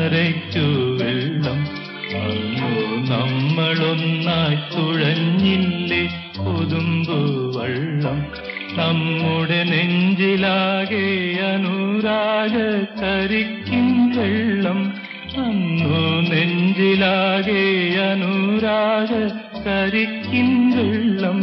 അന്നരയ്ക്കു വെള്ളം അന്നു നമ്മളൊന്നായി തുഴഞ്ഞില്ലേ കൊതുമ്പു വള്ളം നമ്മുടെ നെഞ്ചിലാകെ അനുരാഗ കരിക്കിൻ വെള്ളം അന്നു നെഞ്ചിലാകെ അനുരാഗ കരിക്കിൻ വെള്ളം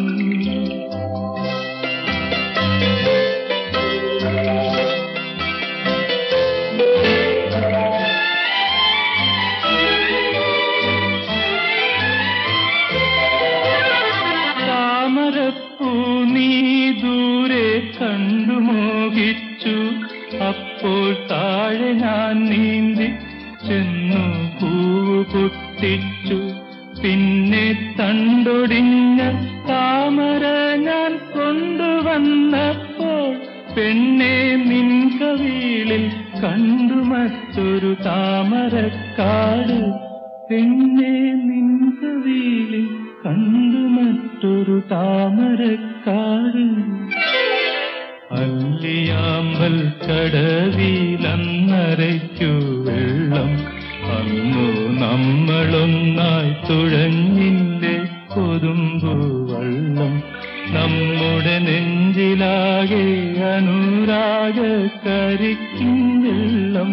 താമരപ്പൂ നീ ദൂരെ കണ്ടു മോഹിച്ചു അപ്പോൾ താഴെ ഞാൻ നീന്തി ചെന്നു പൂവ് പൊട്ടിച്ചു പിന്നെ തണ്ടൊടിഞ്ഞ താമര ഞാൻ കൊണ്ടുവന്നപ്പോൾ പെണ്ണെ നിൻ കവിളിൽ കണ്ടു മറ്റൊരു താമരക്കാട് പെണ്ണെ നിൻ കവിളിൽ കണ്ടു മറ്റൊരു താമരക്കാട് അല്ലിയാമ്പൽ കടവിലന്നരയ്ക്കു വെള്ളം അന്നു നമ്മളൊന്നായി തുഴഞ്ഞില്ലേ കൊതുമ്പു വള്ളം നമ്മുടെ നെഞ്ചിലാകെ അനുരാഗ കരിക്കിൻ വെള്ളം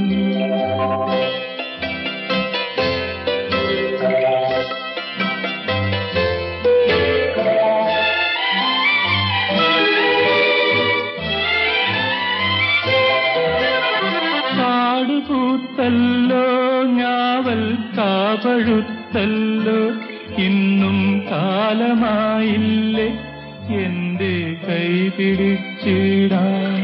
പൂത്തല്ലോ ഞാവൽ കാപഴുത്തല്ലോ ഇന്നും കാലമായില്ലേ എന്റെ കൈ പിടിച്ചിടാൻ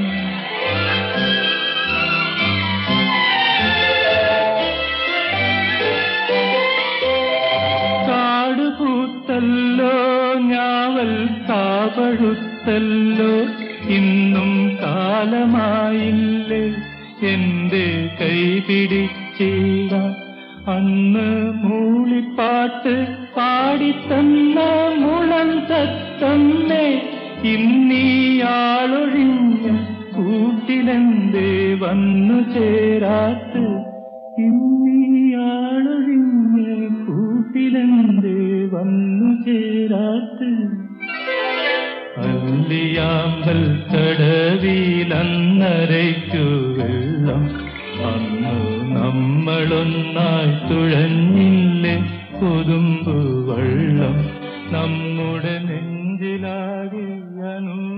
കാട് പൂത്തല്ലോ ഞാവൽ കാപഴുത്തല്ലോ ഇന്നും കാലമായില്ലേ എന്റെ കൈ പിടിച്ചിടാൻ അന്ന് മൂളിപ്പാട്ട് പാടിത്തന്ന മുളം തത്തമ്മേ ഇന്നീയാളൊഴിഞ്ഞ കൂട്ടിലെന്തേ വന്നു ചേരാത്ത് ഇന്നീയാളൊഴിഞ്ഞ കൂട്ടിലെന്തേ വന്നു ചേരാത്ത് അല്ലിയാമ്പൽ കടവിലന്നരയ്ക്കു വെള്ളം അന്നു നമ്മളൊന്നായി തുഴഞ്ഞില്ലേ കൊതുമ്പു വള്ളം നമ്മുടെ നെഞ്ചിലാകെ അനു